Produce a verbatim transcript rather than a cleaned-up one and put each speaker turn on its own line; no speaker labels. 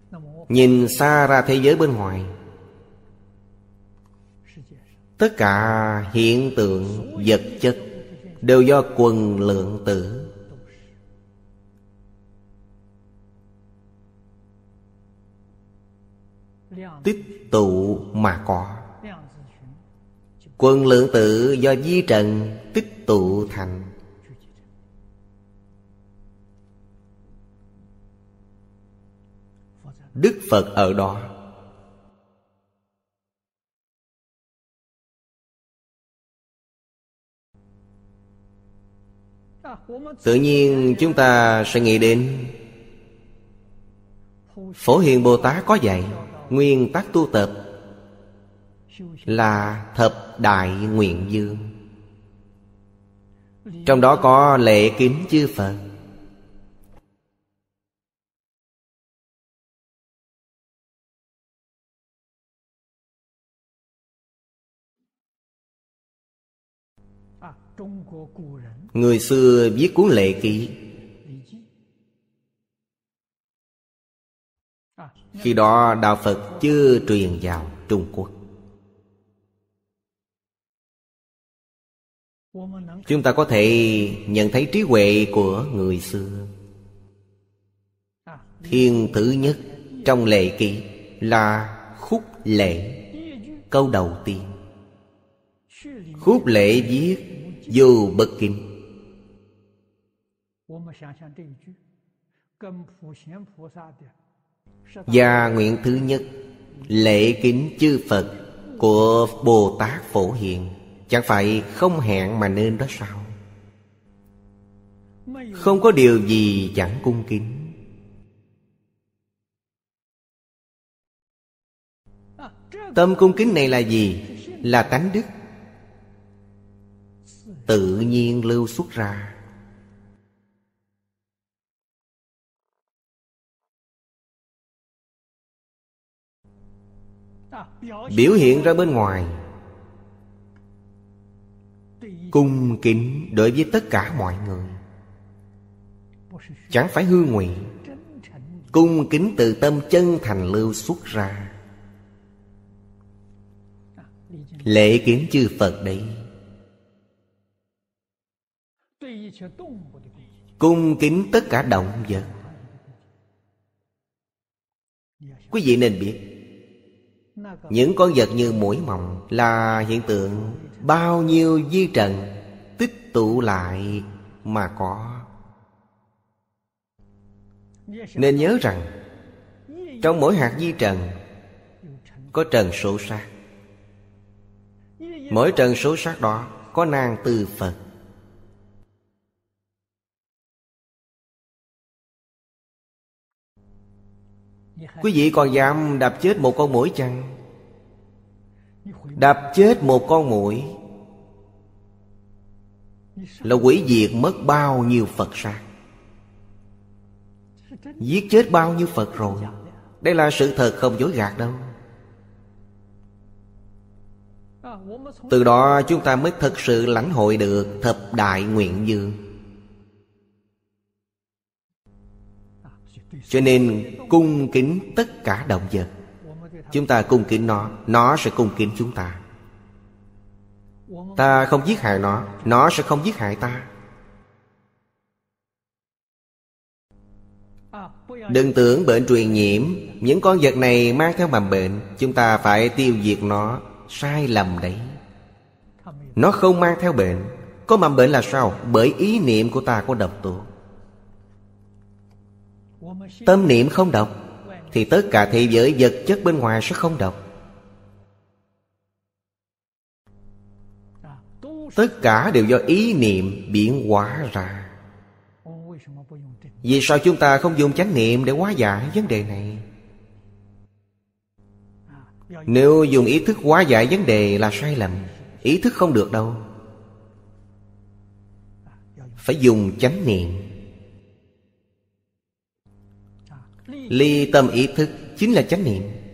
nhìn xa ra thế giới bên ngoài, tất cả hiện tượng vật chất đều do quần lượng tử. Tích tụ mà có. Quần lượng tử do vi trần tích tụ thành. Đức Phật ở đó. Tự nhiên chúng ta sẽ nghĩ đến Phổ Hiền Bồ Tát có dạy nguyên tắc tu tập là thập đại nguyện dương. Trong đó có lễ kính chư Phật. Người xưa viết cuốn lệ ký. Khi đó đạo Phật chưa truyền vào Trung Quốc. Chúng ta có thể nhận thấy trí huệ của người xưa. Thiên thứ nhất trong lệ ký là khúc lễ. Câu đầu tiên, khúc lễ viết vô bất kính. Và nguyện thứ nhất, lễ kính chư Phật của Bồ Tát Phổ Hiền, chẳng phải không hẹn mà nên đó sao? Không có điều gì chẳng cung kính. Tâm cung kính này là gì? Là tánh đức tự nhiên lưu xuất ra. Biểu hiện ra bên ngoài cung kính đối với tất cả mọi người, chẳng phải hư ngụy. Cung kính từ tâm chân thành lưu xuất ra. Lễ kính chư Phật đấy. Cung kính tất cả động vật. Quý vị nên biết, những con vật như muỗi mòng là hiện tượng bao nhiêu vi trần tích tụ lại mà có. Nên nhớ rằng trong mỗi hạt vi trần có trần số sát. Mỗi trần số sát đó có nang từ Phật. Quý vị còn dám đập chết một con muỗi chăng? Đập chết một con muỗi là hủy diệt mất bao nhiêu Phật sát, giết chết bao nhiêu Phật rồi. Đây là sự thật, không dối gạt đâu. Từ đó chúng ta mới thật sự lãnh hội được thập đại nguyện dương. Cho nên cung kính tất cả động vật. Chúng ta cung kính nó, nó sẽ cung kính chúng ta. Ta không giết hại nó, nó sẽ không giết hại ta. Đừng tưởng bệnh truyền nhiễm, những con vật này mang theo mầm bệnh, chúng ta phải tiêu diệt nó. Sai lầm đấy. Nó không mang theo bệnh. Có mầm bệnh là sao? Bởi ý niệm của ta có độc tố. Tâm niệm không độc thì tất cả thế giới vật chất bên ngoài sẽ không độc. Tất cả đều do ý niệm biến hóa ra. Vì sao chúng ta không dùng chánh niệm để hóa giải vấn đề này? Nếu dùng ý thức hóa giải vấn đề là sai lầm. Ý thức không được đâu. Phải dùng chánh niệm. Ly tâm ý thức chính là chánh niệm.